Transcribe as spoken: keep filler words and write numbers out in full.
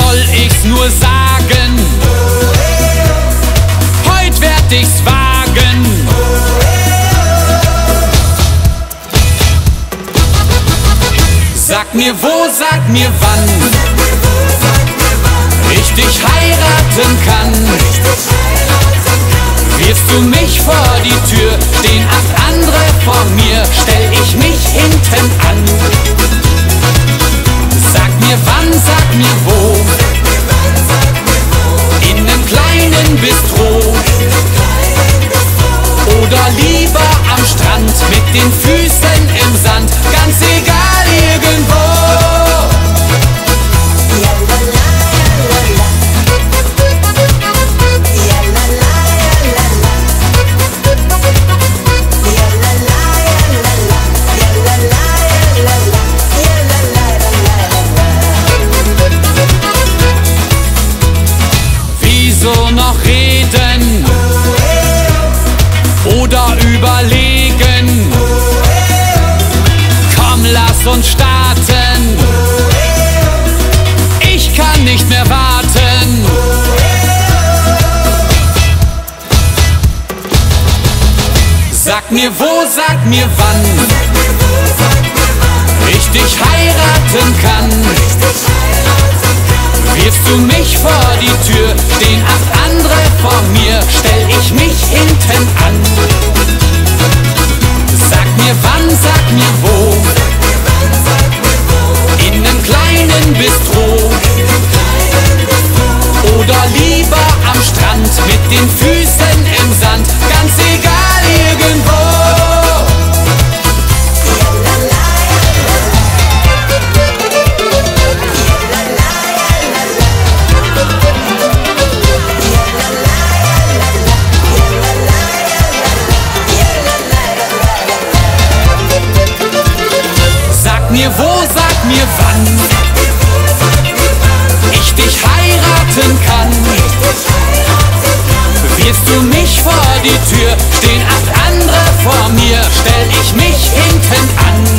soll ich's nur sagen? Heut werd ich's wagen. Sag mir wo, sag mir wann ich dich heiraten kann. Wirfst du mich vor die Tür, stehen acht andere vor mir, stell ich mich hinten an. Sag mir wann, sag mir wo, in nem kleinen Bistro oder lieber am Strand mit den Füßen im Sand, ganz egal irgendwo. Wieso noch reden oder überlegen? Komm, lass uns starten. Ich kann nicht mehr warten. Sag mir wo, sag mir wann ich dich heiraten kann. Wirfst du mich vor die Tür, stehen acht andere vor mir, stell ich mich hinten an. Sag mir wann, sag mir wo, in nem kleinen Bistro oder lieber am Strand mit den Füßen im Sand, ganz egal irgendwo. Sag mir wo, sag mir wann ich dich heiraten kann. Wirfst du mich vor die Tür, stehen acht andere vor mir, stell ich mich hinten an.